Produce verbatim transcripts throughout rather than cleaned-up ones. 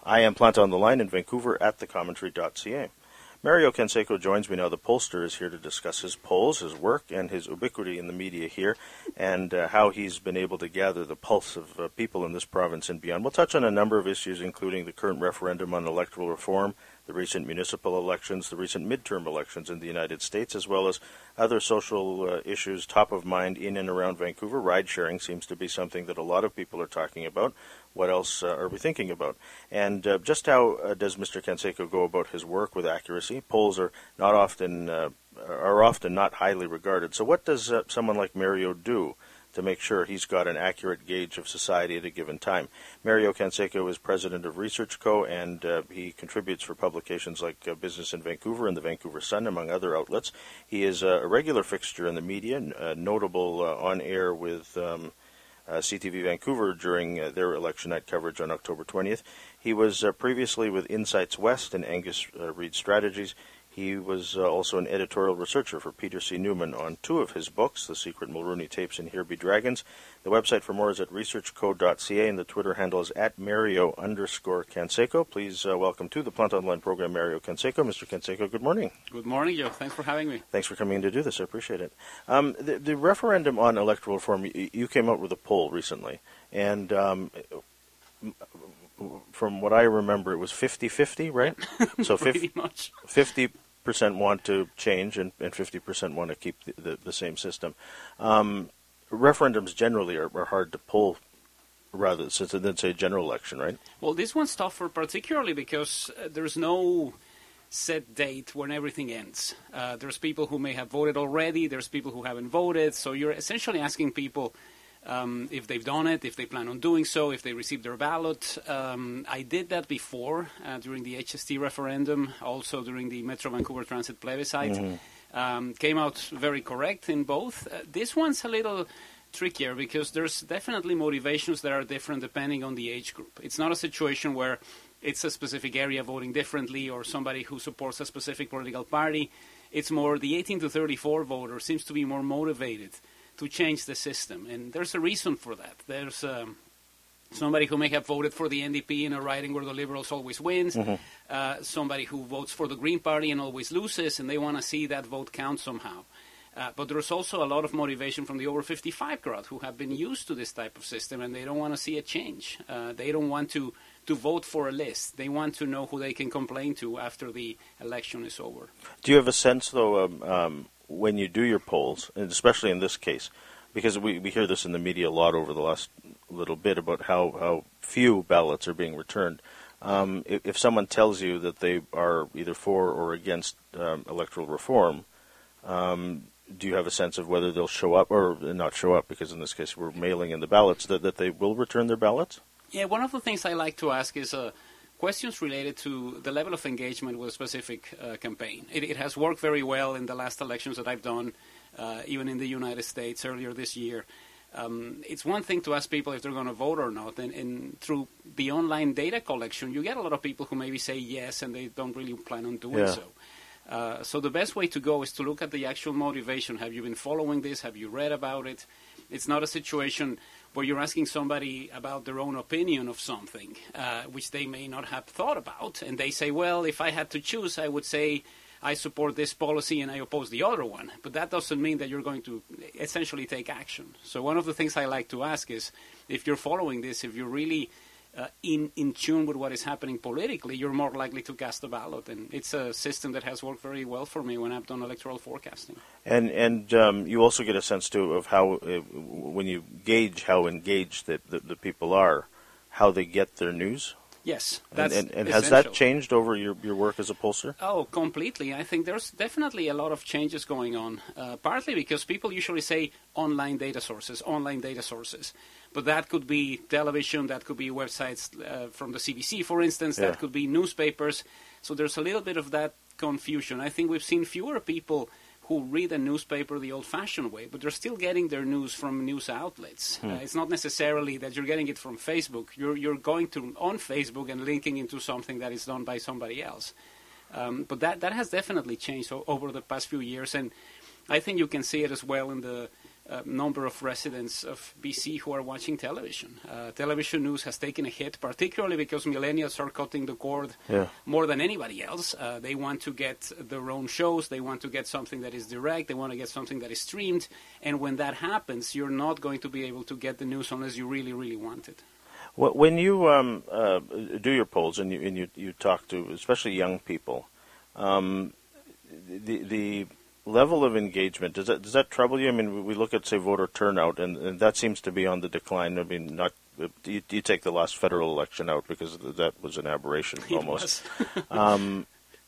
I am Planta on the Line in Vancouver at the commentary dot c a. Mario Canseco joins me now. The pollster is here to discuss his polls, his work, and his ubiquity in the media here, and uh, how he's been able to gather the pulse of uh, people in this province and beyond. We'll touch on a number of issues, including the current referendum on electoral reform, the recent municipal elections, the recent midterm elections in the United States, as well as other social uh, issues top of mind in and around Vancouver. Ride-sharing seems to be something that a lot of people are talking about. What else uh, are we thinking about? And uh, just how uh, does Mister Canseco go about his work with accuracy? Polls are not often uh, are often not highly regarded. So what does uh, someone like Mario do to make sure he's got an accurate gauge of society at a given time? Mario Canseco is president of Research Co., and uh, he contributes for publications like uh, Business in Vancouver and the Vancouver Sun, among other outlets. He is uh, a regular fixture in the media, uh, notable uh, on air with Um, Uh, C T V Vancouver during uh, their election night coverage on October twentieth. He was uh, previously with Insights West and Angus uh, Reid Strategies. He was uh, also an editorial researcher for Peter C. Newman on two of his books, The Secret Mulrooney Tapes and Here Be Dragons. The website for more is at research co dot c a, and the Twitter handle is at Mario underscore Canseco. Please uh, welcome to the Planta Online program Mario Canseco. Mister Canseco, good morning. Good morning, Joe. Thanks for having me. Thanks for coming in to do this. I appreciate it. Um, the, the referendum on electoral reform, you, you came out with a poll recently, and um, from what I remember, it was fifty-fifty, right? So Pretty much. fifty percent want to change and, and fifty percent want to keep the, the, the same system. Um, referendums generally are, are hard to pull, rather since than say general election, right? Well, this one's tougher particularly because uh, there's no set date when everything ends. Uh, there's people who may have voted already, there's people who haven't voted, so you're essentially asking people um, if they've done it, if they plan on doing so, if they received their ballot. Um, I did that before uh, during the H S T referendum, also during the Metro Vancouver Transit plebiscite. Mm-hmm. Um, came out very correct in both. Uh, this one's a little trickier because there's definitely motivations that are different depending on the age group. It's not a situation where it's a specific area voting differently or somebody who supports a specific political party. It's more the eighteen to thirty-four voter seems to be more motivated to change the system. And there's a reason for that. There's um, somebody who may have voted for the N D P in a riding where the Liberals always wins, mm-hmm. uh, somebody who votes for the Green Party and always loses, and they want to see that vote count somehow. Uh, but there's also a lot of motivation from the over fifty-five crowd who have been used to this type of system, and they don't want to see a change. Uh, they don't want to, to vote for a list. They want to know who they can complain to after the election is over. Do you have a sense, though, um, um, when you do your polls, and especially in this case, because we, we hear this in the media a lot over the last little bit about how, how few ballots are being returned. Um, if, if someone tells you that they are either for or against um, electoral reform, um, do you have a sense of whether they'll show up, or not show up, because in this case we're mailing in the ballots, that, that they will return their ballots? Yeah, one of the things I like to ask is uh, questions related to the level of engagement with a specific uh, campaign. It, it has worked very well in the last elections that I've done, uh, even in the United States earlier this year. Um, it's one thing to ask people if they're going to vote or not, and, and through the online data collection, you get a lot of people who maybe say yes and they don't really plan on doing yeah. so. Uh, so the best way to go is to look at the actual motivation. Have you been following this? Have you read about it? It's not a situation where you're asking somebody about their own opinion of something, uh, which they may not have thought about. And they say, well, if I had to choose, I would say I support this policy and I oppose the other one. But that doesn't mean that you're going to essentially take action. So one of the things I like to ask is, if you're following this, if you're really Uh, in, in tune with what is happening politically, you're more likely to cast a ballot. And it's a system that has worked very well for me when I've done electoral forecasting. And and um, you also get a sense, too, of how, uh, when you gauge how engaged the, the, the people are, how they get their news? Yes. And, That's and, and has essential. that changed over your, your work as a pollster? Oh, completely. I think there's definitely a lot of changes going on, uh, partly because people usually say online data sources, online data sources. But that could be television, that could be websites uh, from the C B C, for instance, yeah. that could be newspapers. So there's a little bit of that confusion. I think we've seen fewer people who read a newspaper the old-fashioned way, but they're still getting their news from news outlets. Hmm. Uh, it's not necessarily that you're getting it from Facebook. You're you're going to on Facebook and linking into something that is done by somebody else. Um, but that, that has definitely changed o- over the past few years, and I think you can see it as well in the uh, number of residents of B C who are watching television. Uh, television news has taken a hit, particularly because millennials are cutting the cord yeah. more than anybody else. Uh, they want to get their own shows. They want to get something that is direct. They want to get something that is streamed. And when that happens, you're not going to be able to get the news unless you really, really want it. When you um, uh, do your polls and you, and you, you talk to especially young people, um, the the level of engagement, does that does that trouble you? I mean, we look at, say, voter turnout, and, and that seems to be on the decline. I mean, not do you, do you take the last federal election out because that was an aberration almost? um,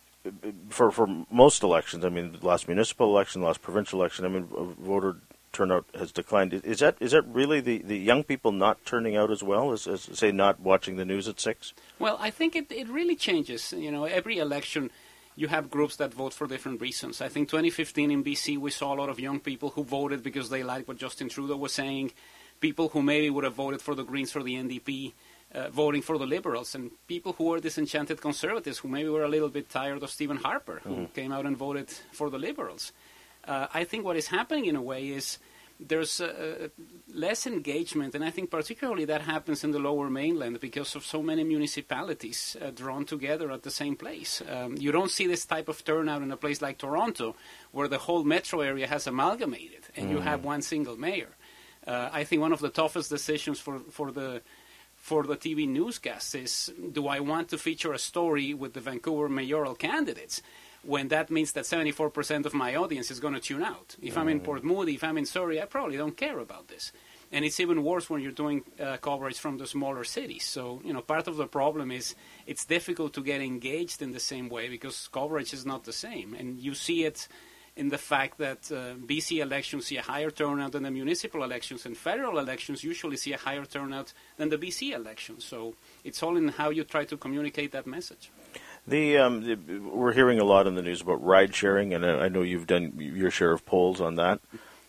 for for most elections, I mean, the last municipal election, the last provincial election, I mean, voter turnout has declined. Is that is that really the, the young people not turning out as well as, as say not watching the news at six? Well, I think it, it really changes. You know, every election you have groups that vote for different reasons. I think twenty fifteen in B C we saw a lot of young people who voted because they liked what Justin Trudeau was saying. People who maybe would have voted for the Greens or the N D P uh, voting for the Liberals, and people who were disenchanted Conservatives who maybe were a little bit tired of Stephen Harper, who mm-hmm. came out and voted for the Liberals. Uh, I think what is happening in a way is there's uh, less engagement, and I think particularly that happens in the Lower Mainland because of so many municipalities uh, drawn together at the same place. Um, you don't see this type of turnout in a place like Toronto, where the whole metro area has amalgamated, and mm. you have one single mayor. Uh, I think one of the toughest decisions for, for the for the T V newscasts is, do I want to feature a story with the Vancouver mayoral candidates, when that means that seventy-four percent of my audience is going to tune out? If I'm in Port Moody, if I'm in Surrey, I probably don't care about this. And it's even worse when you're doing uh, coverage from the smaller cities. So, you know, part of the problem is it's difficult to get engaged in the same way because coverage is not the same. And you see it in the fact that uh, B C elections see a higher turnout than the municipal elections, and federal elections usually see a higher turnout than the B C elections. So it's all in how you try to communicate that message. The, um, the we're hearing a lot in the news about ride sharing, and I know you've done your share of polls on that.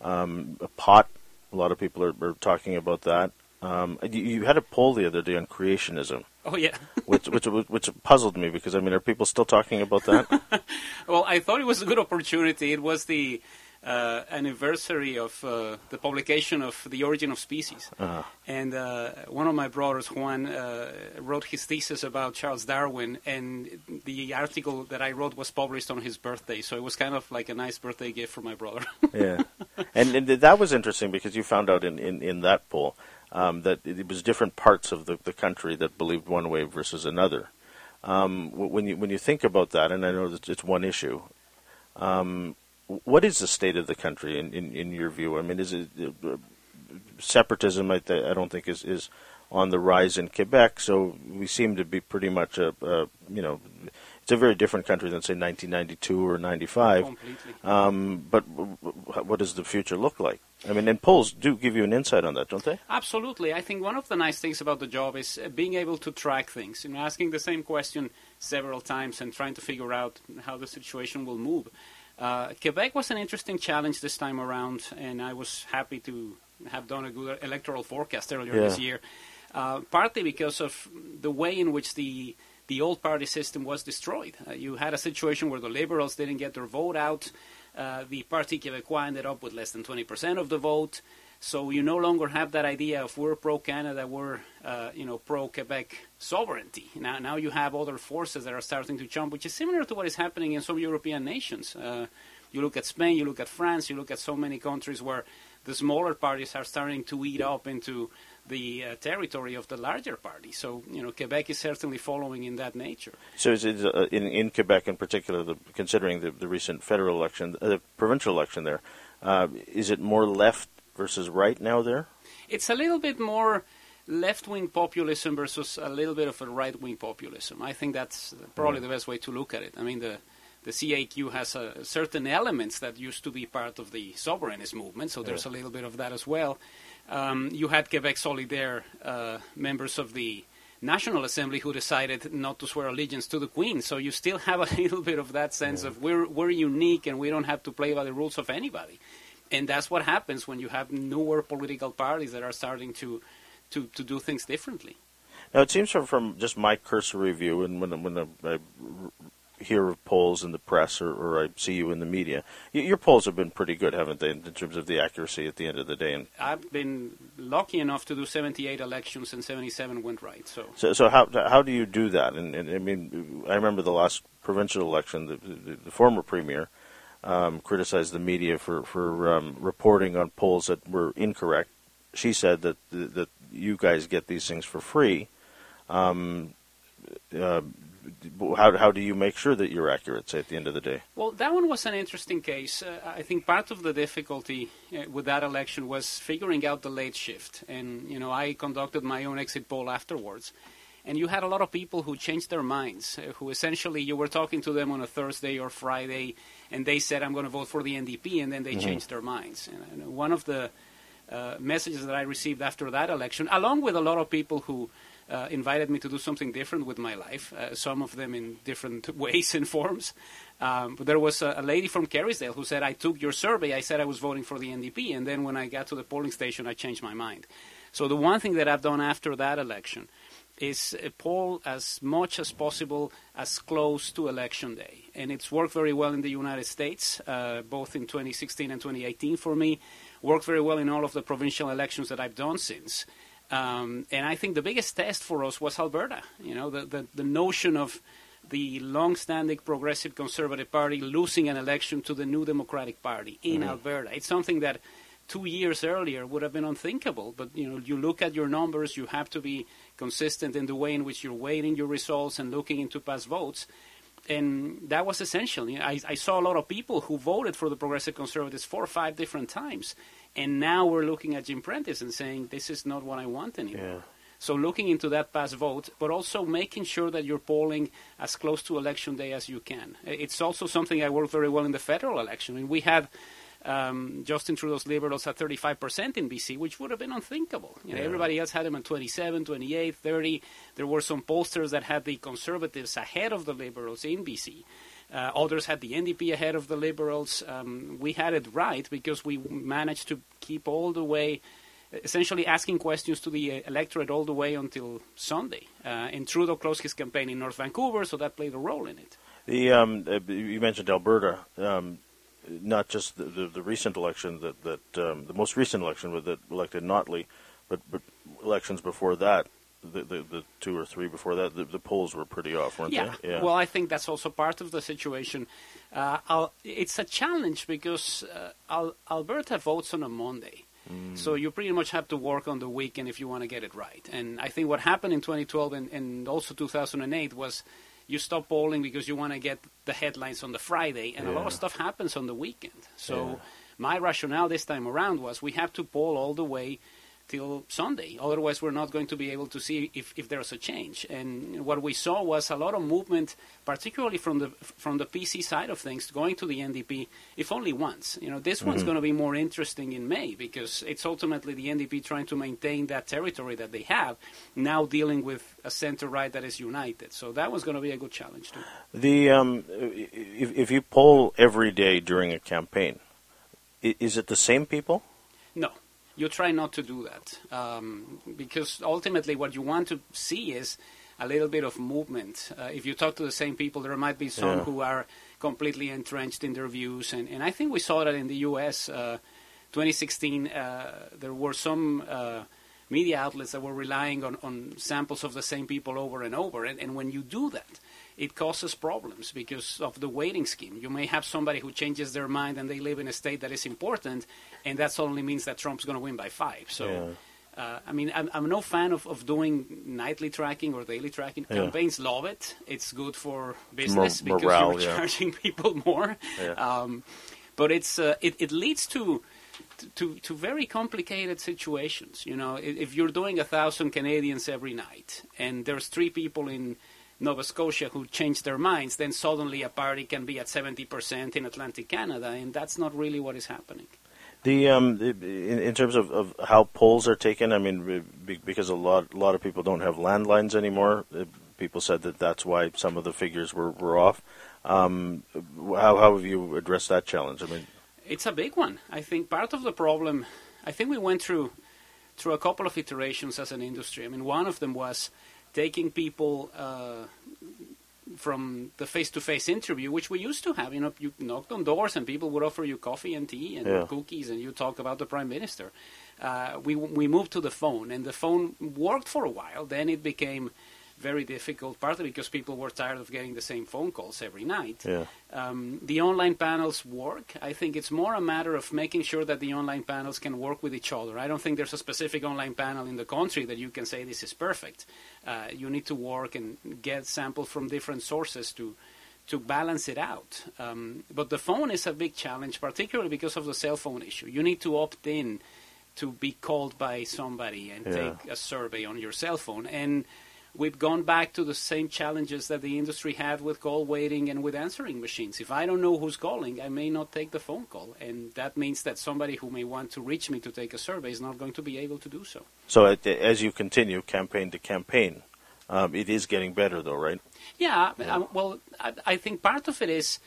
Um, pot, a lot of people are, are talking about that. Um, you, you had a poll the other day on creationism. Oh yeah, which, which which puzzled me because I mean, are people still talking about that? Well, I thought it was a good opportunity. It was the uh, anniversary of uh, the publication of The Origin of Species. Uh-huh. And uh, one of my brothers, Juan, uh, wrote his thesis about Charles Darwin, and the article that I wrote was published on his birthday, so it was kind of like a nice birthday gift for my brother. Yeah, and, and that was interesting because you found out in, in, in that poll um, that it was different parts of the, the country that believed one way versus another. Um, when you when you think about that, and I know that it's one issue, um, what is the state of the country in, in, in your view? I mean, is it uh, separatism? I, I don't think is, is on the rise in Quebec. So we seem to be pretty much a, a you know, it's a very different country than say nineteen ninety-two or ninety-five. Completely. Um, but what does the future look like? I mean, and polls do give you an insight on that, don't they? Absolutely. I think one of the nice things about the job is being able to track things. You know, asking the same question several times and trying to figure out how the situation will move. Uh, Quebec was an interesting challenge this time around, and I was happy to have done a good electoral forecast earlier yeah. this year, uh, partly because of the way in which the the old party system was destroyed. Uh, you had a situation where the Liberals didn't get their vote out. Uh, the Parti Québécois ended up with less than twenty percent of the vote. So you no longer have that idea of we're pro-Canada, we're uh, you know pro-Quebec sovereignty. Now, now you have other forces that are starting to jump, which is similar to what is happening in some European nations. Uh, you look at Spain, you look at France, you look at so many countries where the smaller parties are starting to eat up into the uh, territory of the larger party. So, you know, Quebec is certainly following in that nature. So is it, uh, in, in Quebec in particular, the, considering the, the recent federal election, uh, the provincial election there, uh, is it more left versus right now there? It's a little bit more left-wing populism versus a little bit of a right-wing populism. I think that's probably yeah. the best way to look at it. I mean, the the C A Q has uh, certain elements that used to be part of the sovereignist movement, so there's yeah. a little bit of that as well. Um, you had Quebec Solidaire, uh, members of the National Assembly who decided not to swear allegiance to the Queen. So you still have a little bit of that sense yeah. of we're we're unique and we don't have to play by the rules of anybody. And that's what happens when you have newer political parties that are starting to to, to do things differently. Now, it seems from, from just my cursory view, and when, when I hear of polls in the press or, or I see you in the media, y- your polls have been pretty good, haven't they, in terms of the accuracy at the end of the day? And I've been lucky enough to do seventy-eight elections, and seventy-seven went right. So, so, so how how do you do that? And, and I mean, I remember the last provincial election, the, the, the former premier um, criticized the media for for um, reporting on polls that were incorrect. She said that that you guys get these things for free. Um, uh, how how do you make sure that you're accurate, say, at the end of the day? Well, that one was an interesting case. Uh, I think part of the difficulty uh, with that election was figuring out the late shift. And, you know, I conducted my own exit poll afterwards. And you had a lot of people who changed their minds, uh, who essentially you were talking to them on a Thursday or Friday, and they said, I'm going to vote for the N D P, and then they mm-hmm. changed their minds. And, and one of the uh, messages that I received after that election, along with a lot of people who Uh, invited me to do something different with my life, uh, some of them in different ways and forms. Um, but there was a, a lady from Kerrisdale who said, I took your survey, I said I was voting for the N D P, and then when I got to the polling station, I changed my mind. So the one thing that I've done after that election is uh, poll as much as possible as close to election day. And it's worked very well in the United States, uh, both in twenty sixteen and twenty eighteen for me, worked very well in all of the provincial elections that I've done since. Um, and I think the biggest test for us was Alberta. You know, the, the, the notion of the long-standing Progressive Conservative Party losing an election to the New Democratic Party in mm-hmm. Alberta. It's something that two years earlier would have been unthinkable. But, you know, you look at your numbers, you have to be consistent in the way in which you're weighting your results and looking into past votes. And that was essential. You know, I, I saw a lot of people who voted for the Progressive Conservatives four or five different times. And now we're looking at Jim Prentice and saying, this is not what I want anymore. Yeah. So looking into that past vote, but also making sure that you're polling as close to election day as you can. It's also something I worked very well in the federal election. I mean, we had um, Justin Trudeau's Liberals at thirty-five percent in B C, which would have been unthinkable. You know, yeah. Everybody else had them at twenty-seven, twenty-eight, thirty. There were some pollsters that had the Conservatives ahead of the Liberals in B C. Uh, others had the N D P ahead of the Liberals. Um, we had it right because we managed to keep all the way, essentially asking questions to the electorate all the way until Sunday. Uh, and Trudeau closed his campaign in North Vancouver, so that played a role in it. The um, uh, you mentioned Alberta, um, not just the, the, the recent election, that, that um, the most recent election that elected Notley, but, but elections before that. The, the, the two or three before that, the, the polls were pretty off, weren't yeah. they? Yeah. Well, I think that's also part of the situation. Uh, I'll, it's a challenge because uh, Al- Alberta votes on a Monday. Mm. So you pretty much have to work on the weekend if you want to get it right. And I think what happened in twenty twelve and, and also two thousand eight was you stop polling because you want to get the headlines on the Friday, and yeah. a lot of stuff happens on the weekend. So yeah. my rationale this time around was we have to poll all the way till Sunday. Otherwise, we're not going to be able to see if, if there's a change. And what we saw was a lot of movement, particularly from the from the P C side of things, going to the N D P, if only once. You know, this mm-hmm. one's going to be more interesting in May because it's ultimately the N D P trying to maintain that territory that they have, now dealing with a center-right that is united. So that was going to be a good challenge, too. The um, if, if you poll every day during a campaign, is it the same people? No. You try not to do that um, because ultimately what you want to see is a little bit of movement. Uh, if you talk to the same people, there might be some yeah. who are completely entrenched in their views. And, and I think we saw that in the U S Uh, twenty sixteen, uh, there were some uh, media outlets that were relying on, on samples of the same people over and over. And, and when you do that, it causes problems because of the weighting scheme. You may have somebody who changes their mind and they live in a state that is important, and that only means that Trump's going to win by five. So, yeah. uh, I mean, I'm, I'm no fan of, of doing nightly tracking or daily tracking. Yeah. Campaigns love it. It's good for business More, because morale, you're yeah. charging people more. Yeah. Um, but it's uh, it, it leads to... To, to very complicated situations. You know, if you're doing a thousand Canadians every night, and there's three people in Nova Scotia who change their minds, then suddenly a party can be at seventy percent in Atlantic Canada, and that's not really what is happening. The um, in, in terms of, of how polls are taken, I mean, because a lot a lot of people don't have landlines anymore. People said that that's why some of the figures were were off. Um, how how have you addressed that challenge? I mean. It's a big one. I think part of the problem, I think we went through through a couple of iterations as an industry. I mean, one of them was taking people uh, from the face-to-face interview, which we used to have. You know, you knocked on doors and people would offer you coffee and tea and yeah. cookies, and you talk about the prime minister. Uh, we we moved to the phone, and the phone worked for a while. Then it became very difficult, partly because people were tired of getting the same phone calls every night. Yeah. Um, the online panels work. I think it's more a matter of making sure that the online panels can work with each other. I don't think there's a specific online panel in the country that you can say this is perfect. Uh, you need to work and get samples from different sources to to balance it out. Um, but the phone is a big challenge, particularly because of the cell phone issue. You need to opt in to be called by somebody and yeah. take a survey on your cell phone. And we've gone back to the same challenges that the industry had with call waiting and with answering machines. If I don't know who's calling, I may not take the phone call. And that means that somebody who may want to reach me to take a survey is not going to be able to do so. So as you continue campaign to campaign, um, it is getting better, though, right? Yeah. yeah. Uh, well, I, I think part of it is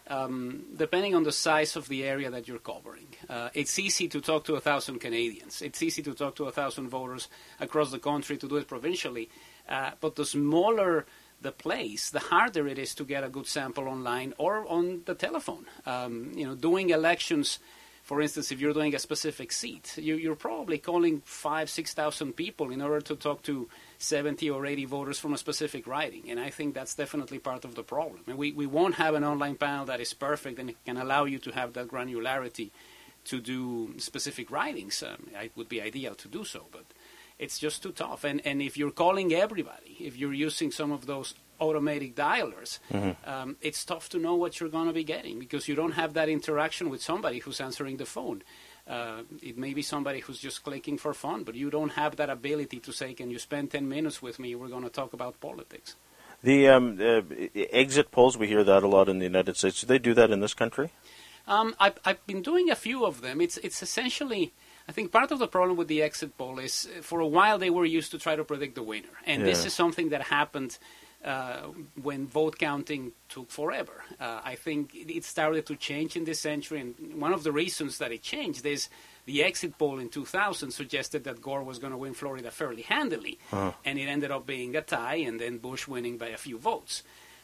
um, depending on the size of the area that you're covering. Uh, it's easy to talk to a thousand Canadians. It's easy to talk to a thousand voters across the country, to do it provincially. Uh, but the smaller the place, the harder it is to get a good sample online or on the telephone. Um, you know, doing elections, for instance, if you're doing a specific seat, you, you're probably calling five, six thousand people in order to talk to seventy or eighty voters from a specific riding, and I think that's definitely part of the problem. And we, we won't have an online panel that is perfect and it can allow you to have that granularity to do specific ridings. Um, it would be ideal to do so, but it's just too tough. And and if you're calling everybody, if you're using some of those automatic dialers, mm-hmm. um, it's tough to know what you're going to be getting because you don't have that interaction with somebody who's answering the phone. Uh, it may be somebody who's just clicking for fun, but you don't have that ability to say, can you spend ten minutes with me? We're going to talk about politics. The um, uh, exit polls, we hear that a lot in the United States. Do they do that in this country? Um, I've, I've been doing a few of them. It's it's essentially... I think part of the problem with the exit poll is uh, for a while they were used to try to predict the winner. And yeah. this is something that happened uh, when vote counting took forever. Uh, I think it started to change in this century. And one of the reasons that it changed is the exit poll in two thousand suggested that Gore was going to win Florida fairly handily. Uh-huh. And it ended up being a tie and then Bush winning by a few votes.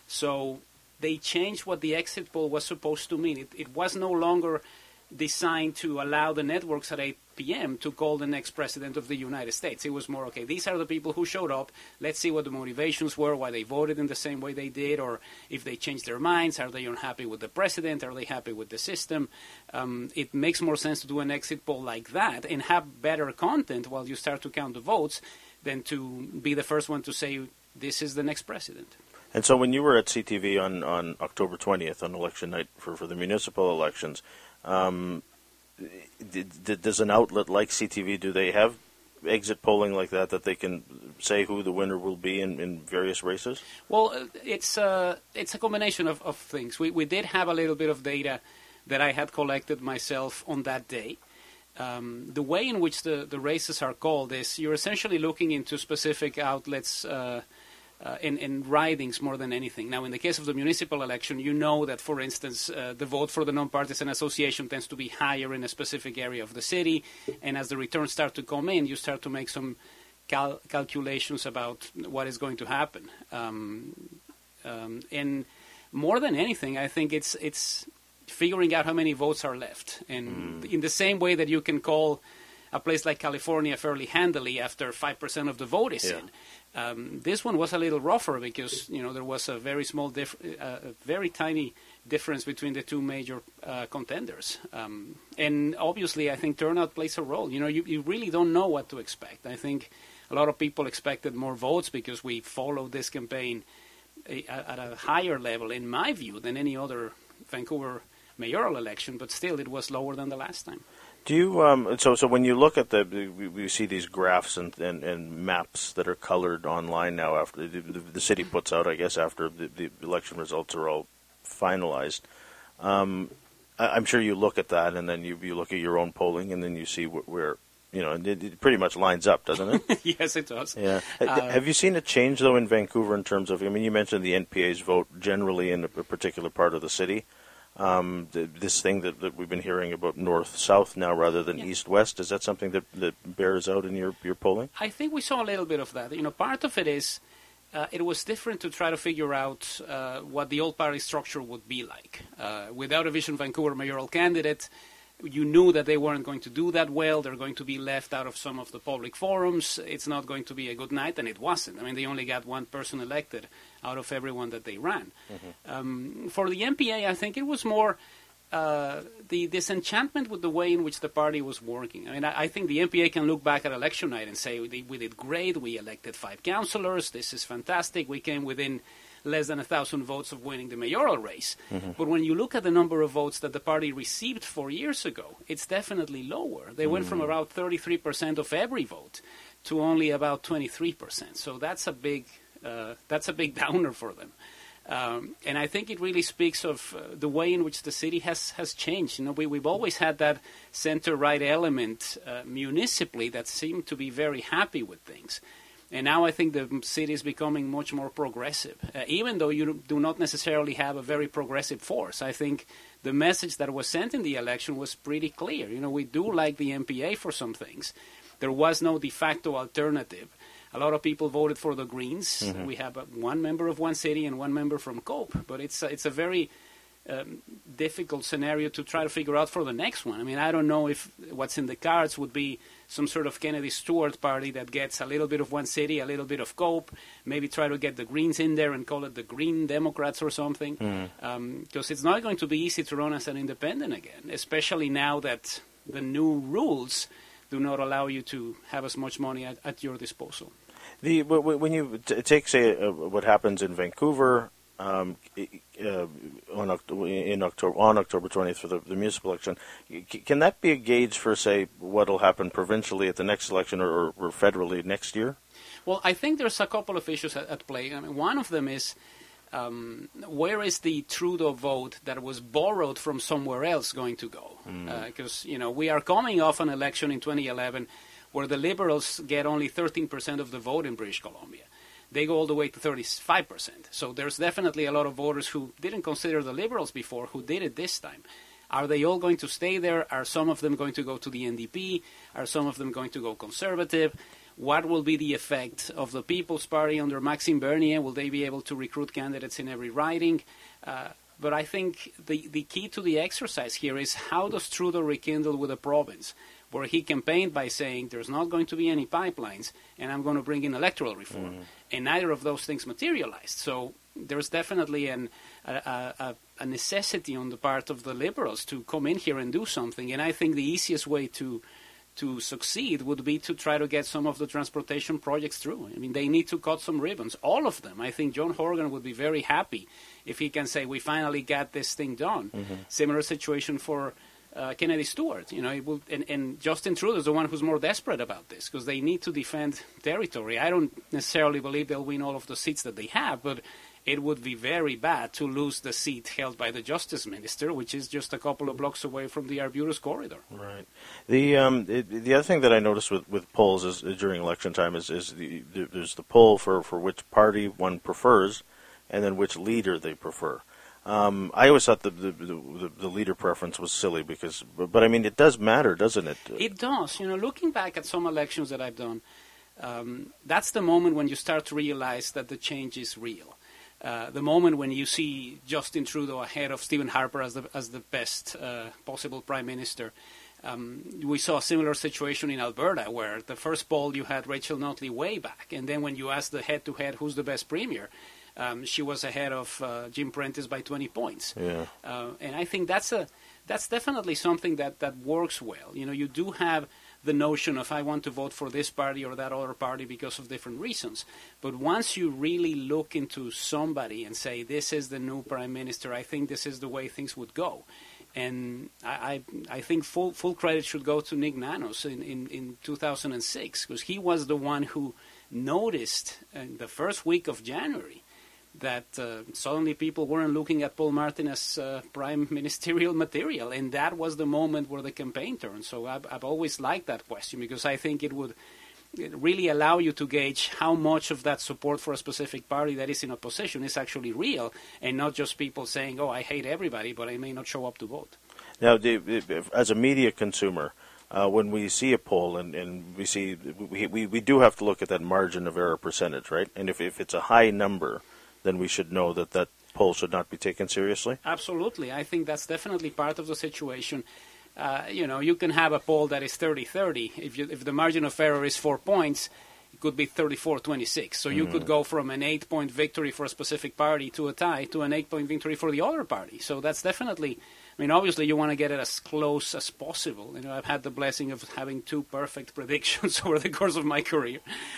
So they changed what the exit poll was supposed to mean. It, it was no longer designed to allow the networks at eight p.m. to call the next president of the United States. It was more, okay, these are the people who showed up. Let's see what the motivations were, why they voted in the same way they did, or if they changed their minds. Are they unhappy with the president? Are they happy with the system? Um, it makes more sense to do an exit poll like that and have better content while you start to count the votes than to be the first one to say this is the next president. And so when you were at C T V on, on October twentieth, on election night for, for the municipal elections, Um, did, did, does an outlet like C T V, do they have exit polling like that, that they can say who the winner will be in, in various races? Well, it's, uh, it's a combination of, of things. We, we did have a little bit of data that I had collected myself on that day. Um, the way in which the, the races are called is you're essentially looking into specific outlets uh, Uh, in, in ridings more than anything. Now, in the case of the municipal election, you know that, for instance, uh, the vote for the nonpartisan association tends to be higher in a specific area of the city, and as the returns start to come in, you start to make some cal- calculations about what is going to happen. Um, um, and more than anything, I think it's it's figuring out how many votes are left. And mm. in the same way that you can call a place like California fairly handily after five percent of the vote is yeah. in. Um, this one was a little rougher because, you know, there was a very small, dif- uh, a very tiny difference between the two major uh, contenders. Um, and obviously, I think turnout plays a role. You know, you, you really don't know what to expect. I think a lot of people expected more votes because we followed this campaign a, at a higher level, in my view, than any other Vancouver mayoral election, but still it was lower than the last time. Do you um, so so when you look at the we, we see these graphs and, and, and maps that are colored online now after the, the, the city puts out, I guess, after the, the election results are all finalized. Um, I, I'm sure you look at that and then you you look at your own polling and then you see wh- where you know and it, it pretty much lines up, doesn't it? Yes, it does. Yeah. Uh, Have you seen a change though in Vancouver in terms of? I mean, you mentioned the N P A's vote generally in a particular part of the city. Um, the, this thing that, that we've been hearing about north-south now rather than yeah. east-west, is that something that, that bears out in your, your polling? I think we saw a little bit of that. You know, part of it is uh, it was different to try to figure out uh, what the old party structure would be like. Uh, without a Vision Vancouver mayoral candidate, you knew that they weren't going to do that well. They're going to be left out of some of the public forums. It's not going to be a good night, and it wasn't. I mean, they only got one person elected out of everyone that they ran. Mm-hmm. Um, for the M P A, I think it was more uh, the disenchantment with the way in which the party was working. I mean, I, I think the M P A can look back at election night and say, we, we did great. We elected five councillors. This is fantastic. We came within less than a thousand votes of winning the mayoral race. Mm-hmm. But when you look at the number of votes that the party received four years ago, it's definitely lower. They mm-hmm. went from around thirty-three percent of every vote to only about twenty-three percent. So that's a big, uh, that's a big downer for them. Um, and I think it really speaks of uh, the way in which the city has, has changed. You know, we, we've always had that center-right element uh, municipally that seemed to be very happy with things. And now I think the city is becoming much more progressive, uh, even though you do not necessarily have a very progressive force. I think the message that was sent in the election was pretty clear. You know, we do like the M P A for some things. There was no de facto alternative. A lot of people voted for the Greens. Mm-hmm. We have uh, one member of one city and one member from Cope. But it's, uh, it's a very um, difficult scenario to try to figure out for the next one. I mean, I don't know if what's in the cards would be some sort of Kennedy Stewart party that gets a little bit of one city, a little bit of Cope, maybe try to get the Greens in there and call it the Green Democrats or something. Because mm. um, it's not going to be easy to run as an independent again, especially now that the new rules do not allow you to have as much money at, at your disposal. The when you t- take, say, uh, what happens in Vancouver um, uh, on October, in October on October twentieth for the, the municipal election, can that be a gauge for, say, what will happen provincially at the next election or, or federally next year? Well, I think there's a couple of issues at, at play. I mean, one of them is um, where is the Trudeau vote that was borrowed from somewhere else going to go? Because mm. uh, you know we are coming off an election in twenty eleven where the Liberals get only thirteen percent of the vote in British Columbia. They go all the way to thirty-five percent. So there's definitely a lot of voters who didn't consider the Liberals before who did it this time. Are they all going to stay there? Are some of them going to go to the N D P? Are some of them going to go Conservative? What will be the effect of the People's Party under Maxime Bernier? Will they be able to recruit candidates in every riding? Uh, but I think the, the key to the exercise here is how does Trudeau rekindle with the province, where he campaigned by saying there's not going to be any pipelines and I'm going to bring in electoral reform. Mm-hmm. And neither of those things materialized. So there's definitely an, a, a, a necessity on the part of the Liberals to come in here and do something. And I think the easiest way to to succeed would be to try to get some of the transportation projects through. I mean, they need to cut some ribbons, all of them. I think John Horgan would be very happy if he can say, we finally got this thing done. Mm-hmm. Similar situation for uh, Kennedy Stewart. You know, it will, and, and Justin Trudeau is the one who's more desperate about this because they need to defend territory. I don't necessarily believe they'll win all of the seats that they have, but it would be very bad to lose the seat held by the Justice Minister, which is just a couple of blocks away from the Arbutus corridor. Right. The um, it, the other thing that I noticed with, with polls is, uh, during election time is, is the, the, there's the poll for, for which party one prefers and then which leader they prefer. Um, I always thought the, the, the, the leader preference was silly because, but, but I mean, it does matter, doesn't it? It does. You know, looking back at some elections that I've done, um, that's the moment when you start to realize that the change is real. Uh, the moment when you see Justin Trudeau ahead of Stephen Harper as the as the best uh, possible prime minister. Um, we saw a similar situation in Alberta, where the first poll you had Rachel Notley way back, and then when you asked the head-to-head who's the best premier, um, she was ahead of uh, Jim Prentice by twenty points. Yeah. Uh, and I think that's a that's definitely something that, that works well. You know, you do have the notion of I want to vote for this party or that other party because of different reasons. But once you really look into somebody and say, this is the new prime minister, I think this is the way things would go. And I, I, I think full full credit should go to Nick Nanos in, in, in two thousand six, because he was the one who noticed in the first week of January that uh, suddenly people weren't looking at Paul Martin as uh, prime ministerial material, and that was the moment where the campaign turned. So I've, I've always liked that question because I think it would really allow you to gauge how much of that support for a specific party that is in opposition is actually real, and not just people saying, oh, I hate everybody, but I may not show up to vote. Now, as a media consumer, uh, when we see a poll and, and we see we, we we do have to look at that margin of error percentage, right? And if if it's a high number, then we should know that that poll should not be taken seriously. Absolutely, I think that's definitely part of the situation. Uh, you know, you can have a poll that is thirty thirty. If you, if the margin of error is four points, it could be thirty-four twenty-six. So you mm. could go from an eight-point victory for a specific party to a tie to an eight-point victory for the other party. So that's definitely, I mean, obviously you want to get it as close as possible. You know, I've had the blessing of having two perfect predictions over the course of my career.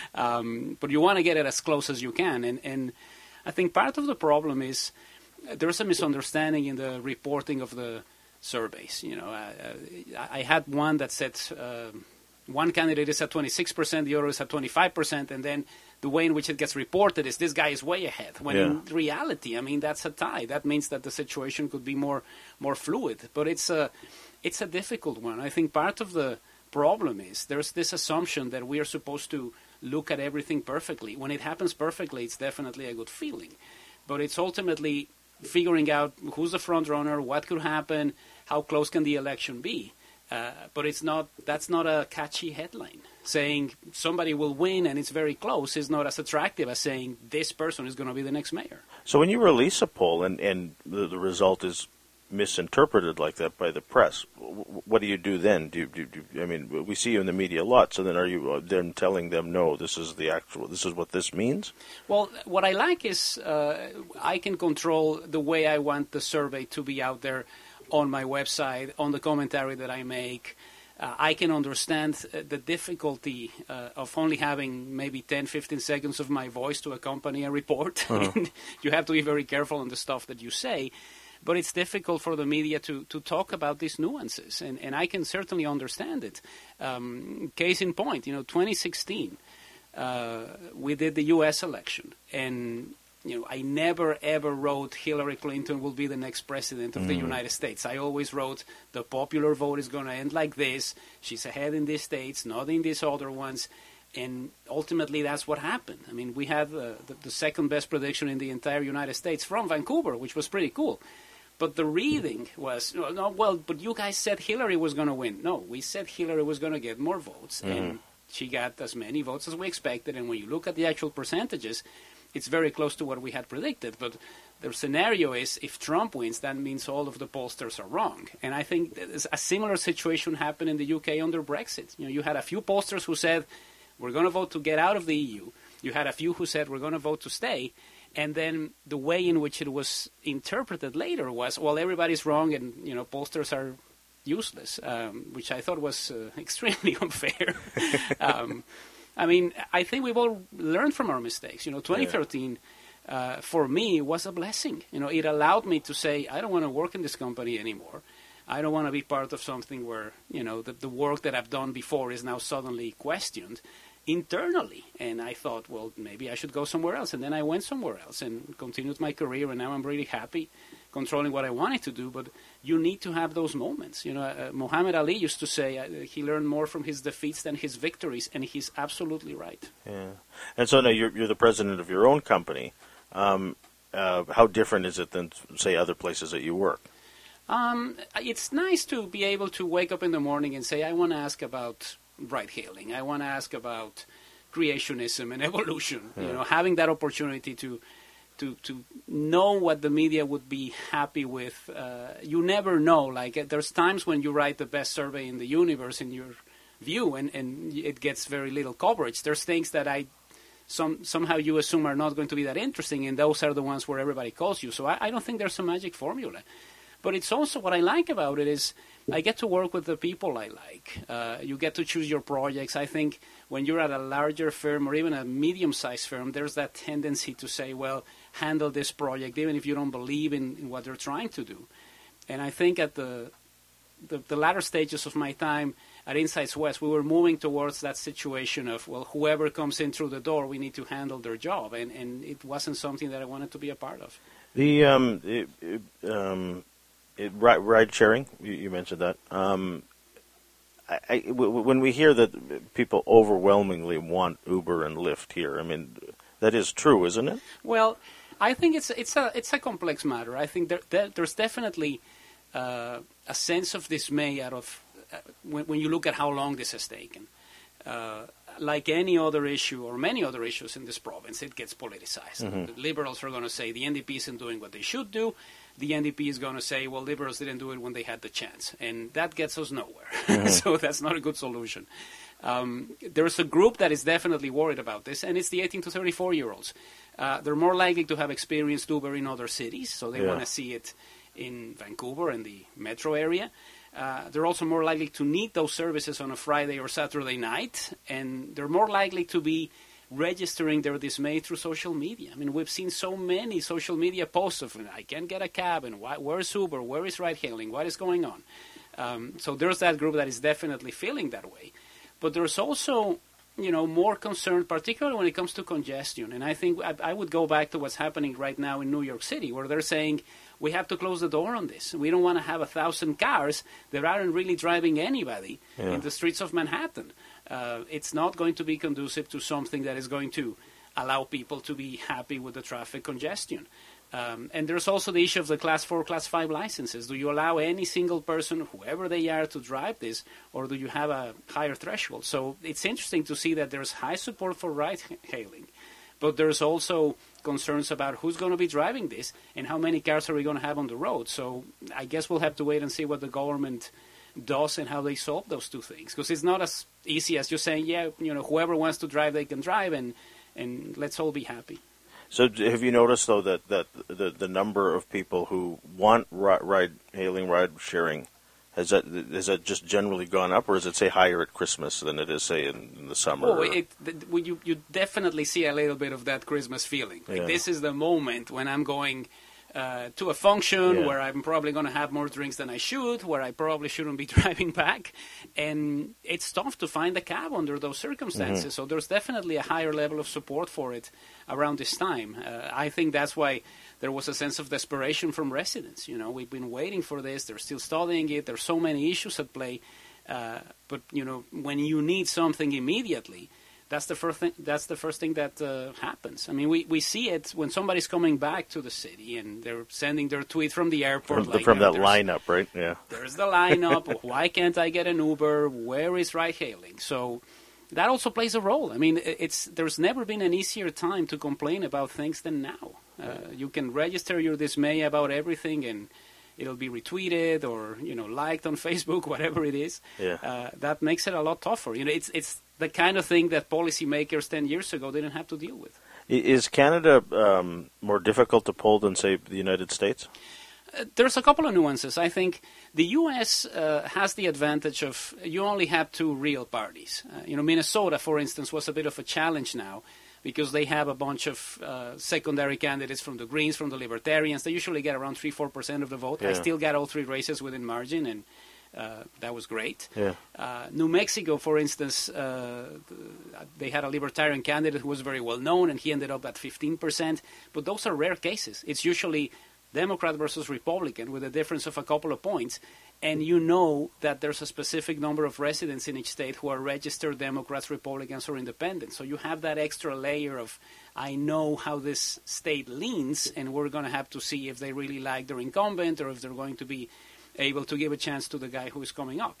Um, but you want to get it as close as you can. And, and I think part of the problem is there's a misunderstanding in the reporting of the surveys. You know, I, I had one that said uh, one candidate is at twenty-six percent, the other is at twenty-five percent, and then the way in which it gets reported is this guy is way ahead. When yeah. in reality, I mean, that's a tie. That means that the situation could be more more fluid. But it's a it's a difficult one. I think part of the problem is there's this assumption that we are supposed to look at everything perfectly. When it happens perfectly, it's definitely a good feeling. But it's ultimately figuring out who's the front runner, what could happen, how close can the election be. Uh, but it's not. That's not a catchy headline. Saying somebody will win and it's very close is not as attractive as saying this person is going to be the next mayor. So when you release a poll and, and the, the result is misinterpreted like that by the press, what do you do then? Do you, do, do I mean, we see you in the media a lot. So then, are you then telling them, no, this is the actual, this is what this means? Well, what I like is uh, I can control the way I want the survey to be out there on my website, on the commentary that I make. Uh, I can understand uh, the difficulty uh, of only having maybe ten, fifteen seconds of my voice to accompany a report. Uh-huh. You have to be very careful on the stuff that you say. But it's difficult for the media to, to talk about these nuances, and, and I can certainly understand it. Um, case in point, you know, twenty sixteen, uh, we did the U S election, and you know, I never ever wrote Hillary Clinton will be the next president of mm. the United States. I always wrote the popular vote is going to end like this. She's ahead in these states, not in these other ones. And ultimately, that's what happened. I mean, we had uh, the, the second best prediction in the entire United States from Vancouver, which was pretty cool. But the reading was, no, well, but you guys said Hillary was going to win. No, we said Hillary was going to get more votes, mm. and she got as many votes as we expected. And when you look at the actual percentages, it's very close to what we had predicted. But the scenario is if Trump wins, that means all of the pollsters are wrong. And I think a similar situation happened in the U K under Brexit. You know, you had a few pollsters who said, we're going to vote to get out of the E U. You had a few who said, we're going to vote to stay. And then the way in which it was interpreted later was, well, everybody's wrong and, you know, pollsters are useless, um, which I thought was uh, extremely unfair. um, I mean, I think we've all learned from our mistakes. You know, twenty thirteen, uh, for me, was a blessing. You know, it allowed me to say, I don't want to work in this company anymore. I don't want to be part of something where, you know, the, the work that I've done before is now suddenly questioned internally. And I thought, well, maybe I should go somewhere else. And then I went somewhere else and continued my career. And now I'm really happy controlling what I wanted to do. But you need to have those moments. You know, uh, Muhammad Ali used to say uh, he learned more from his defeats than his victories. And he's absolutely right. Yeah. And so now you're, you're the president of your own company. Um, uh, how different is it than, say, other places that you work? Um, it's nice to be able to wake up in the morning and say, I want to ask about ride-hailing. I want to ask about creationism and evolution. Yeah. You know, having that opportunity to to to know what the media would be happy with. Uh, you never know. Like, there's times when you write the best survey in the universe in your view, and, and it gets very little coverage. There's things that I some somehow you assume are not going to be that interesting, and those are the ones where everybody calls you. So I, I don't think there's a magic formula. But it's also, what I like about it is I get to work with the people I like. Uh, you get to choose your projects. I think when you're at a larger firm or even a medium-sized firm, there's that tendency to say, well, handle this project, even if you don't believe in, in what they're trying to do. And I think at the, the the latter stages of my time at Insights West, we were moving towards that situation of, well, whoever comes in through the door, we need to handle their job. And, and it wasn't something that I wanted to be a part of. The um, it, it, um It, ride, ride sharing, you, you mentioned that. Um, I, I, w- when we hear that people overwhelmingly want Uber and Lyft here, I mean, that is true, isn't it? Well, I think it's it's a it's a complex matter. I think there, there, there's definitely uh, a sense of dismay out of when, when you look at how long this has taken. Uh, like any other issue or many other issues in this province, it gets politicized. Mm-hmm. The Liberals are going to say the N D P isn't doing what they should do. The N D P is going to say, well, Liberals didn't do it when they had the chance. And that gets us nowhere. Mm-hmm. So that's not a good solution. Um, there's a group that is definitely worried about this, and it's the eighteen to thirty-four-year-olds. Uh, they're more likely to have experienced Uber in other cities, so they yeah. want to see it in Vancouver and the metro area. Uh, they're also more likely to need those services on a Friday or Saturday night, and they're more likely to be registering their dismay through social media. I mean, we've seen so many social media posts of, I can't get a cab, and why, where's Uber, where is ride-hailing, what is going on? Um, so there's that group that is definitely feeling that way. But there's also, you know, more concern, particularly when it comes to congestion. And I think I, I would go back to what's happening right now in New York City, where they're saying, we have to close the door on this. We don't want to have a thousand cars that aren't really driving anybody yeah. in the streets of Manhattan. Uh, it's not going to be conducive to something that is going to allow people to be happy with the traffic congestion. Um, and there's also the issue of the Class four, Class five licenses. Do you allow any single person, whoever they are, to drive this, or do you have a higher threshold? So it's interesting to see that there's high support for ride-hailing, but there's also concerns about who's going to be driving this and how many cars are we going to have on the road. So I guess we'll have to wait and see what the government does and how they solve those two things, because it's not as easy as just saying, yeah, you know, whoever wants to drive, they can drive, and, and let's all be happy. So have you noticed, though, that, that the, the number of people who want ride-hailing, ride-sharing, has that has that just generally gone up, or is it, say, higher at Christmas than it is, say, in, in the summer? Oh, it, the, you, you definitely see a little bit of that Christmas feeling. Like yeah. This is the moment when I'm going uh, to a function yeah. where I'm probably going to have more drinks than I should, where I probably shouldn't be driving back. And it's tough to find a cab under those circumstances. Mm-hmm. So there's definitely a higher level of support for it around this time. Uh, I think that's why there was a sense of desperation from residents. You know, we've been waiting for this. They're still studying it. There's so many issues at play. Uh, but, you know, when you need something immediately, that's the first thing, that's the first thing that uh, happens. I mean, we, we see it when somebody's coming back to the city and they're sending their tweet from the airport. From, like, from you know, that lineup, right? Yeah. There's the lineup. Why can't I get an Uber? Where is ride-hailing? So that also plays a role. I mean, it's there's never been an easier time to complain about things than now. Uh, you can register your dismay about everything, and it'll be retweeted or, you know, liked on Facebook, whatever it is. Yeah. Uh, that makes it a lot tougher. You know, it's it's the kind of thing that policymakers ten years ago didn't have to deal with. Is Canada um, more difficult to poll than, say, the United States? Uh, there's a couple of nuances. I think the U S uh, has the advantage of you only have two real parties. Uh, you know, Minnesota, for instance, was a bit of a challenge now, because they have a bunch of uh, secondary candidates from the Greens, from the Libertarians. They usually get around three to four percent of the vote. Yeah. I still got all three races within margin, and uh, that was great. Yeah. Uh, New Mexico, for instance, uh, they had a Libertarian candidate who was very well known, and he ended up at fifteen percent. But those are rare cases. It's usually Democrat versus Republican with a difference of a couple of points. And you know that there's a specific number of residents in each state who are registered Democrats, Republicans, or Independents. So you have that extra layer of, I know how this state leans, and we're going to have to see if they really like their incumbent or if they're going to be able to give a chance to the guy who is coming up.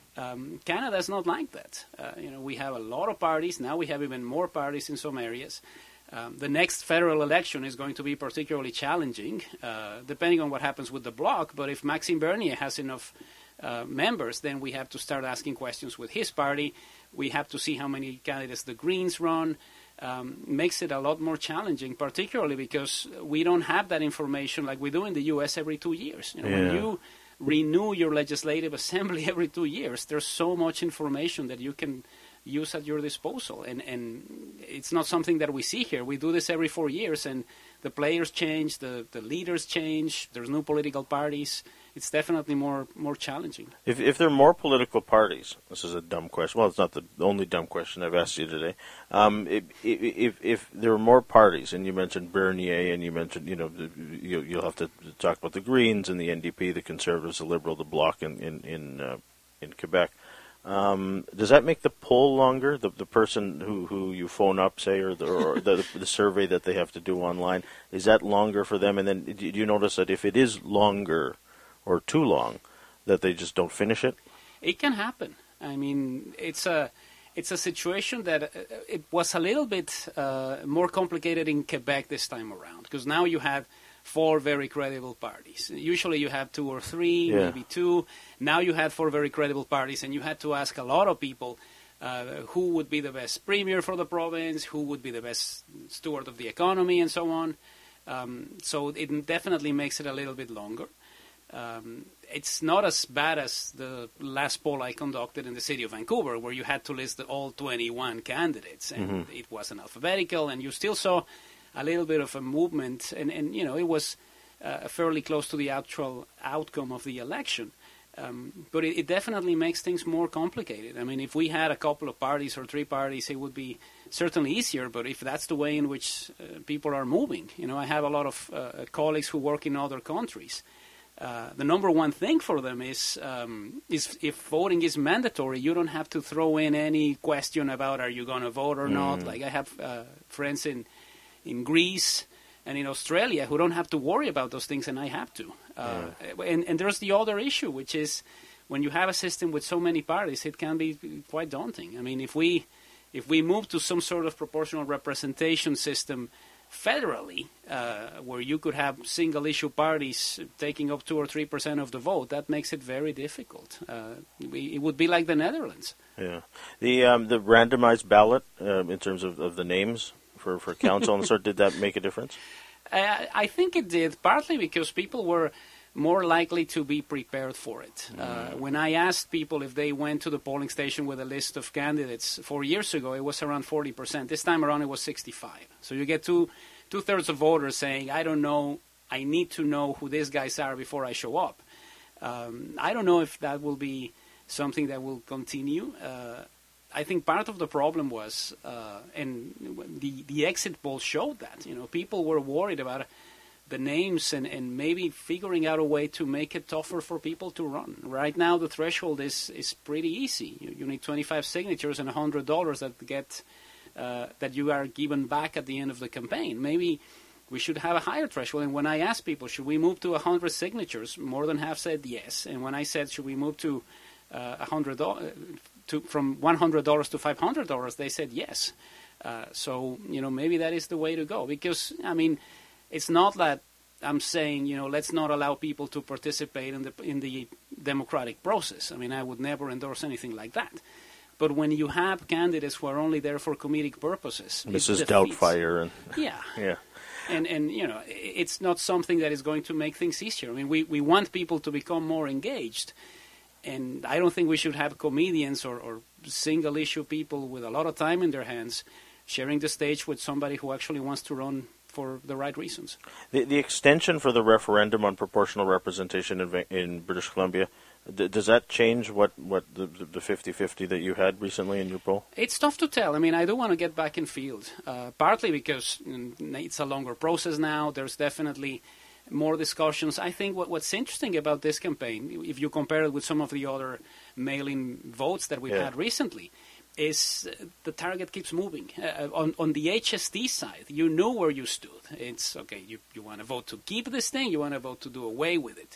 Um, Canada is not like that. Uh, you know, we have a lot of parties. Now we have even more parties in some areas. Um, the next federal election is going to be particularly challenging, uh, depending on what happens with the bloc. But if Maxime Bernier has enough uh, members, then we have to start asking questions with his party. We have to see how many candidates the Greens run. Um, makes it a lot more challenging, particularly because we don't have that information like we do in the U S every two years. You know, yeah. When you renew your legislative assembly every two years, there's so much information that you can use at your disposal, and and it's not something that we see here. We do this every four years, and the players change, the, the leaders change, there's new political parties. It's definitely more more challenging. If if there are more political parties, this is a dumb question. Well, it's not the only dumb question I've asked you today. Um, if, if if there are more parties, and you mentioned Bernier, and you mentioned, you know, you, you'll have to talk about the Greens and the N D P, the Conservatives, the Liberal, the Bloc in in in, uh, in Quebec. Um, does that make the poll longer? The the person who, who you phone up, say, or the or the, the survey that they have to do online, is that longer for them? And then do you notice that if it is longer or too long, that they just don't finish it? It can happen. I mean, it's a it's a situation that uh, it was a little bit uh, more complicated in Quebec this time around, because now you have four very credible parties. Usually you have two or three, yeah. maybe two. Now you had four very credible parties, and you had to ask a lot of people uh, who would be the best premier for the province, who would be the best steward of the economy, and so on. Um, so it definitely makes it a little bit longer. Um, it's not as bad as the last poll I conducted in the city of Vancouver, where you had to list the all twenty-one candidates, and mm-hmm. it wasn't alphabetical, and you still saw a little bit of a movement, and, and you know, it was uh, fairly close to the actual outcome of the election. Um, but it, it definitely makes things more complicated. I mean, if we had a couple of parties or three parties, it would be certainly easier, but if that's the way in which uh, people are moving, you know, I have a lot of uh, colleagues who work in other countries. Uh, the number one thing for them is, um, is if voting is mandatory, you don't have to throw in any question about are you going to vote or mm. not. Like I have uh, friends in in Greece and in Australia who don't have to worry about those things, and I have to. Uh, yeah. and, and there's the other issue, which is when you have a system with so many parties, it can be quite daunting. I mean, if we if we move to some sort of proportional representation system federally, uh, where you could have single-issue parties taking up two or three percent of the vote, that makes it very difficult. Uh, we, it would be like the Netherlands. Yeah, the um, the randomized ballot uh, in terms of, of the names for for council and sort, did that make a difference? I, I think it did, partly because people were more likely to be prepared for it. Mm. Uh, when I asked people if they went to the polling station with a list of candidates four years ago, it was around forty percent. This time around, it was sixty-five. So you get two, two-thirds of voters saying, I don't know, I need to know who these guys are before I show up. Um, I don't know if that will be something that will continue. Uh, I think part of the problem was, uh, and the, the exit polls showed that, you know, people were worried about the names and, and maybe figuring out a way to make it tougher for people to run. Right now, the threshold is, is pretty easy. You, you need twenty-five signatures and one hundred dollars that get uh, that you are given back at the end of the campaign. Maybe we should have a higher threshold. And when I asked people, should we move to one hundred signatures, more than half said yes. And when I said, should we move to uh, one hundred dollars, to, from one hundred dollars to five hundred dollars, they said yes. Uh, so, you know, maybe that is the way to go. Because, I mean, it's not that I'm saying, you know, let's not allow people to participate in the in the democratic process. I mean, I would never endorse anything like that. But when you have candidates who are only there for comedic purposes, Missus Doubtfire, and yeah, yeah, and and you know, it's not something that is going to make things easier. I mean, we we want people to become more engaged, and I don't think we should have comedians or, or single issue people with a lot of time in their hands sharing the stage with somebody who actually wants to run for the right reasons. The, the extension for the referendum on proportional representation in, in British Columbia, d- does that change what, what the, the fifty-fifty that you had recently in your poll? It's tough to tell. I mean, I do want to get back in field, uh, partly because it's a longer process now. There's definitely more discussions. I think what, what's interesting about this campaign, if you compare it with some of the other mail-in votes that we've yeah. had recently, is uh, the target keeps moving. Uh, on, on the H S T side, you knew where you stood. It's, okay, you, you want to vote to keep this thing, you want to vote to do away with it.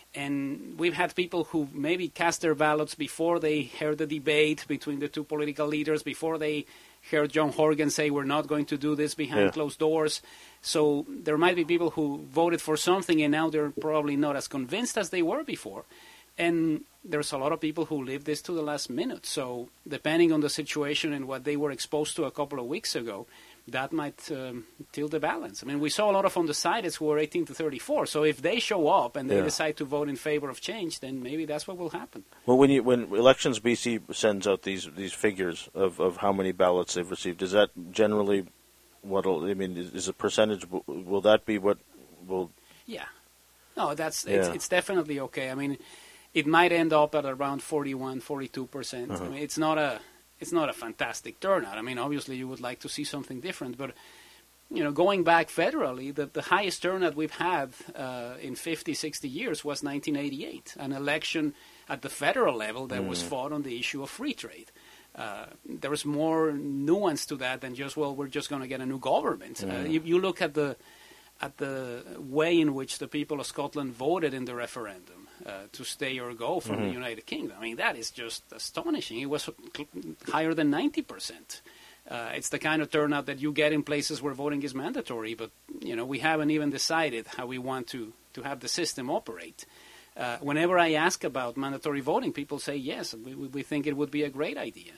And we've had people who maybe cast their ballots before they heard the debate between the two political leaders, before they heard John Horgan say we're not going to do this behind yeah. closed doors. So there might be people who voted for something and now they're probably not as convinced as they were before. And there's a lot of people who live this to the last minute. So depending on the situation and what they were exposed to a couple of weeks ago, that might um, tilt the balance. I mean, we saw a lot of undecideds who were eighteen to thirty-four. So if they show up and they yeah. decide to vote in favor of change, then maybe that's what will happen. Well, when you when Elections B C sends out these these figures of, of how many ballots they've received, is that generally what I mean? Is, is a percentage? Will that be what will? Yeah, no, that's yeah. it's, it's definitely okay. I mean, it might end up at around forty-one, forty-two percent. Uh-huh. I mean, it's not a it's not a fantastic turnout. I mean, obviously you would like to see something different, but you know, going back federally, the, the highest turnout we've had uh, in fifty, sixty years was nineteen eighty-eight, an election at the federal level that mm. was fought on the issue of free trade. Uh, there was more nuance to that than just, well, we're just going to get a new government. Mm. Uh, you, you look at the at the way in which the people of Scotland voted in the referendum. Uh, uh, to stay or go from mm-hmm. the United Kingdom. I mean, that is just astonishing. It was higher than ninety percent. Uh, it's the kind of turnout that you get in places where voting is mandatory, but you know we haven't even decided how we want to, to have the system operate. Uh, whenever I ask about mandatory voting, people say yes, we, we think it would be a great idea.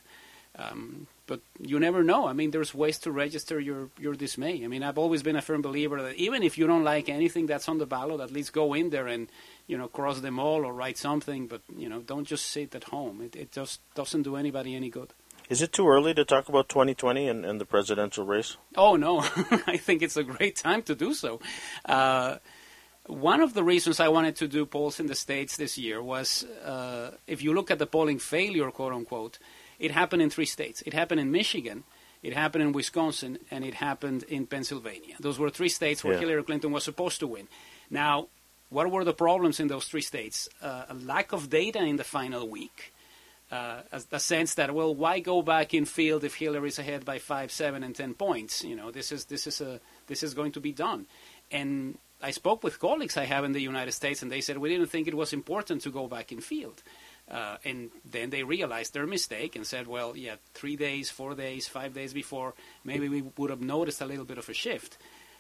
Um, but you never know. I mean, there's ways to register your, your dismay. I mean, I've always been a firm believer that even if you don't like anything that's on the ballot, at least go in there and, you know, cross them all or write something. But, you know, don't just sit at home. It, it just doesn't do anybody any good. Is it too early to talk about twenty twenty and, and the presidential race? Oh, no. I think it's a great time to do so. Uh, one of the reasons I wanted to do polls in the States this year was, uh, if you look at the polling failure, quote-unquote, it happened in three states. It happened in Michigan, it happened in Wisconsin, and it happened in Pennsylvania. Those were three states where yeah. Hillary Clinton was supposed to win. Now, what were the problems in those three states? Uh, a lack of data in the final week. Uh, a, a sense that, well, why go back in field if Hillary's ahead by five, seven, and ten points? You know, this is this is a this is going to be done. And I spoke with colleagues I have in the United States, and they said we didn't think it was important to go back in field. Uh, and then they realized their mistake and said, well, yeah, three days, four days, five days before, maybe we would have noticed a little bit of a shift.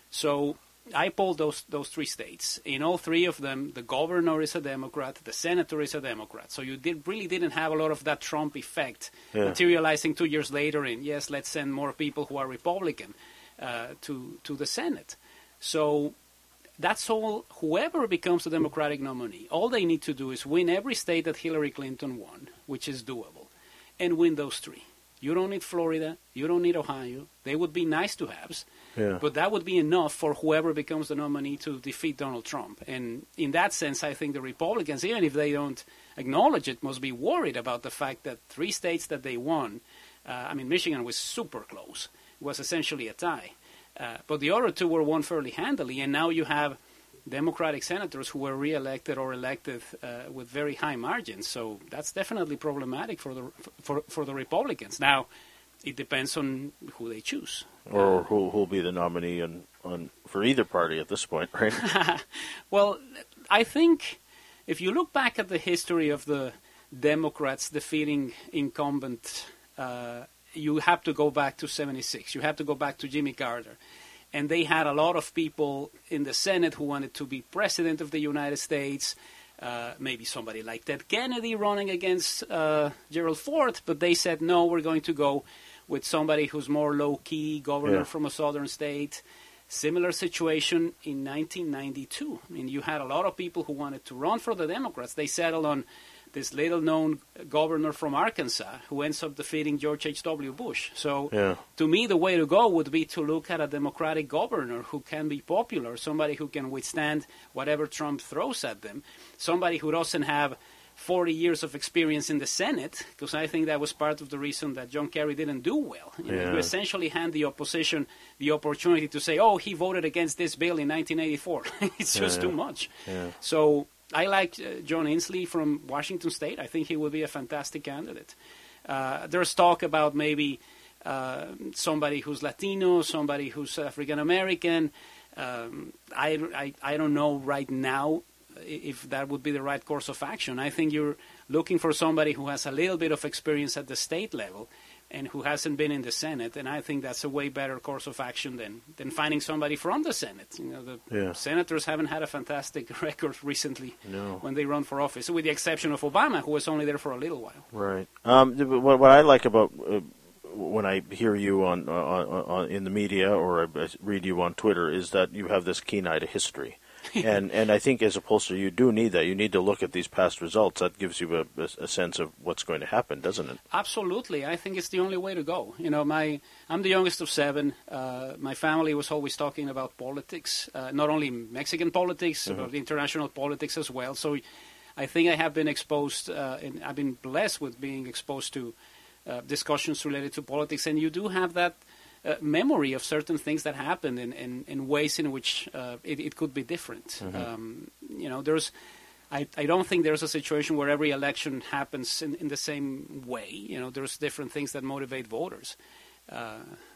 So I polled those those three states. In all three of them, the governor is a Democrat, the senator is a Democrat. So you did really didn't have a lot of that Trump effect yeah. materializing two years later in, yes, let's send more people who are Republican uh, to, to the Senate. So that's all. Whoever becomes the Democratic nominee, all they need to do is win every state that Hillary Clinton won, which is doable, and win those three. You don't need Florida. You don't need Ohio. They would be nice to haves, yeah. but that would be enough for whoever becomes the nominee to defeat Donald Trump. And in that sense, I think the Republicans, even if they don't acknowledge it, must be worried about the fact that three states that they won, uh, I mean, Michigan was super close. It was essentially a tie. Uh, but the other two were won fairly handily, and now you have Democratic senators who were reelected or elected uh, with very high margins. So that's definitely problematic for the for for the Republicans. Now, it depends on who they choose, or who who'll be the nominee on, on for either party at this point, right? Well, I think if you look back at the history of the Democrats defeating incumbent. Uh, You have to go back to seventy-six. You have to go back to Jimmy Carter. And they had a lot of people in the Senate who wanted to be president of the United States, uh, maybe somebody like Ted Kennedy running against uh, Gerald Ford, but they said, no, we're going to go with somebody who's more low-key, governor yeah. from a southern state. Similar situation in nineteen ninety-two. I mean, you had a lot of people who wanted to run for the Democrats. They settled on this little-known governor from Arkansas who ends up defeating George H W. Bush. So yeah. to me, the way to go would be to look at a Democratic governor who can be popular, somebody who can withstand whatever Trump throws at them, somebody who doesn't have forty years of experience in the Senate, because I think that was part of the reason that John Kerry didn't do well. You, yeah. know, you essentially hand the opposition the opportunity to say, oh, he voted against this bill in nineteen eighty-four. It's just yeah. too much. Yeah. So I like uh, John Inslee from Washington State. I think he would be a fantastic candidate. Uh, there's talk about maybe uh, somebody who's Latino, somebody who's African American. Um, I, I, I don't know right now if that would be the right course of action. I think you're looking for somebody who has a little bit of experience at the state level and who hasn't been in the Senate, and I think that's a way better course of action than, than finding somebody from the Senate. You know, the yeah. senators haven't had a fantastic record recently no. when they run for office, with the exception of Obama, who was only there for a little while. Right. Um, what, what I like about uh, when I hear you on, on, on in the media or I read you on Twitter is that you have this keen eye to history. and and I think as a pollster, you do need that. You need to look at these past results. That gives you a, a sense of what's going to happen, doesn't it? Absolutely. I think it's the only way to go. You know, my I'm the youngest of seven. Uh, my family was always talking about politics, uh, not only Mexican politics, mm-hmm. but international politics as well. So I think I have been exposed, uh, and I've been blessed with being exposed to uh, discussions related to politics. And you do have that Uh, memory of certain things that happened in, in, in ways in which uh, it, it could be different. Mm-hmm. Um, you know, there's, I, I don't think there's a situation where every election happens in, in the same way. You know, there's different things that motivate voters. Uh,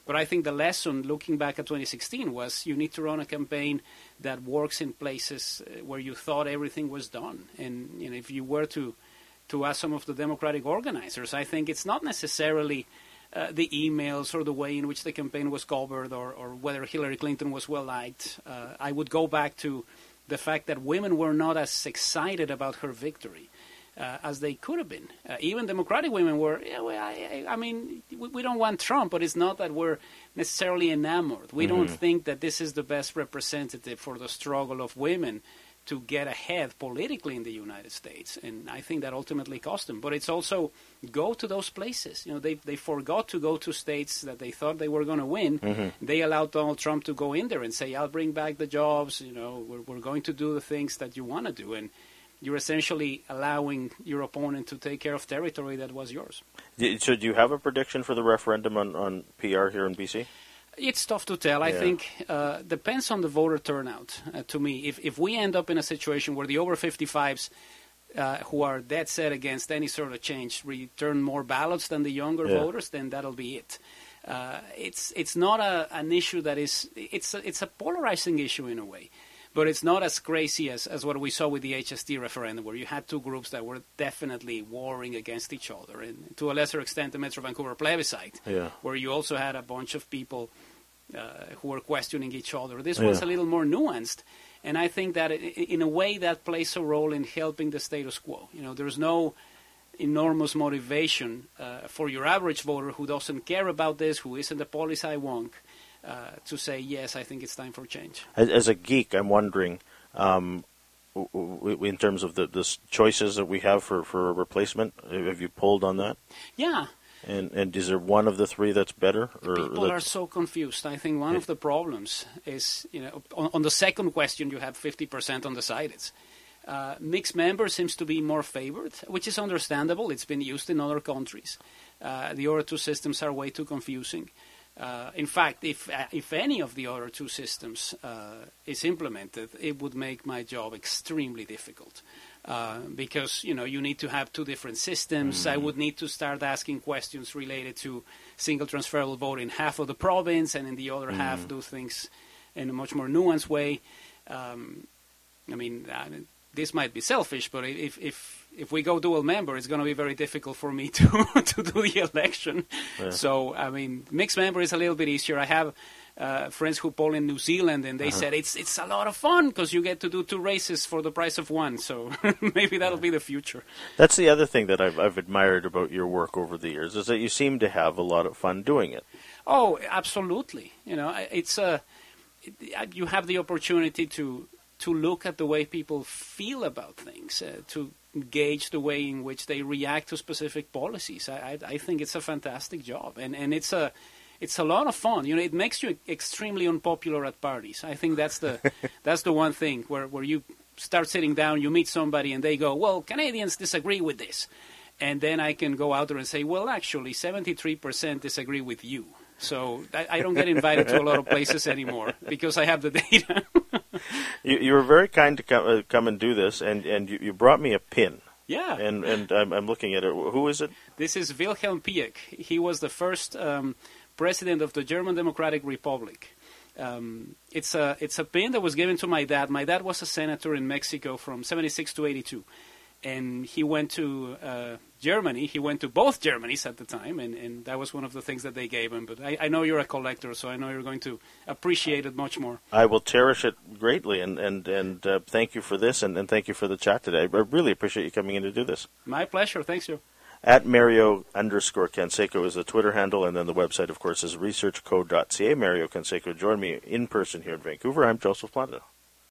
But I think the lesson, looking back at twenty sixteen, was you need to run a campaign that works in places where you thought everything was done. And you know, if you were to to ask some of the Democratic organizers, I think it's not necessarily uh, the emails or the way in which the campaign was covered or, or whether Hillary Clinton was well liked. Uh, I would go back to the fact that women were not as excited about her victory Uh, as they could have been. Uh, even Democratic women were, yeah, well, I, I mean, we, we don't want Trump, but it's not that we're necessarily enamored. We mm-hmm. don't think that this is the best representative for the struggle of women to get ahead politically in the United States. And I think that ultimately cost them. But it's also go to those places. You know, they they forgot to go to states that they thought they were going to win. Mm-hmm. They allowed Donald Trump to go in there and say, I'll bring back the jobs. You know, we're, we're going to do the things that you want to do. And you're essentially allowing your opponent to take care of territory that was yours. So do you have a prediction for the referendum on, on P R here in B C? It's tough to tell. Yeah. I think uh, depends on the voter turnout, uh, to me. If if we end up in a situation where the over fifty-fives uh, who are dead set against any sort of change return more ballots than the younger yeah. voters, then that'll be it. Uh, it's it's not a, an issue that is – it's a, it's a polarizing issue in a way. But it's not as crazy as, as what we saw with the H S T referendum, where you had two groups that were definitely warring against each other. And to a lesser extent, the Metro Vancouver plebiscite, yeah. where you also had a bunch of people uh, who were questioning each other. This yeah. was a little more nuanced. And I think that, it, in a way, that plays a role in helping the status quo. You know, there's no enormous motivation uh, for your average voter who doesn't care about this, who isn't a policy wonk, Uh, to say, yes, I think it's time for change. As, as a geek, I'm wondering, um, w- w- in terms of the, the choices that we have for, for a replacement, have you polled on that? Yeah. And and is there one of the three that's better? Or People that's... are so confused. I think one yeah. of the problems is, you know, on, on the second question, you have fifty percent undecideds. Uh, mixed member seems to be more favored, which is understandable. It's been used in other countries. Uh, the other two systems are way too confusing. Uh, in fact, if uh, if any of the other two systems uh, is implemented, it would make my job extremely difficult uh, because, you know, you need to have two different systems. Mm. I would need to start asking questions related to single transferable vote in half of the province and in the other mm. half do things in a much more nuanced way. Um, I mean, I mean, this might be selfish, but if if if we go dual member, it's going to be very difficult for me to to do the election. Yeah. So, I mean, mixed member is a little bit easier. I have uh, friends who poll in New Zealand, and they uh-huh. said it's it's a lot of fun because you get to do two races for the price of one. So maybe that'll yeah. be the future. That's the other thing that I've I've admired about your work over the years is that you seem to have a lot of fun doing it. Oh, absolutely. You know, it's a it, you have the opportunity to. to look at the way people feel about things, uh, to gauge the way in which they react to specific policies. I, I, I think it's a fantastic job, and, and it's a it's a lot of fun. You know, it makes you extremely unpopular at parties. I think that's the that's the one thing where, where you start sitting down, you meet somebody, and they go, "Well, Canadians disagree with this," and then I can go out there and say, "Well, actually, seventy-three percent disagree with you." So I, I don't get invited to a lot of places anymore because I have the data. you, you were very kind to come, uh, come and do this, and, and you, you brought me a pin. Yeah. And and I'm, I'm looking at it. Who is it? This is Wilhelm Pieck. He was the first um, president of the German Democratic Republic. Um, it's a it's a pin that was given to my dad. My dad was a senator in Mexico from seventy-six to eighty-two. And he went to uh, Germany. He went to both Germanys at the time, and, and that was one of the things that they gave him. But I, I know you're a collector, so I know you're going to appreciate it much more. I will cherish it greatly, and and, and uh, thank you for this, and, and thank you for the chat today. I really appreciate you coming in to do this. My pleasure. Thanks, Joe. At Mario underscore Canseco is the Twitter handle, and then the website, of course, is research code dot c a. Mario Canseco joined me in person here in Vancouver. I'm Joseph Planta.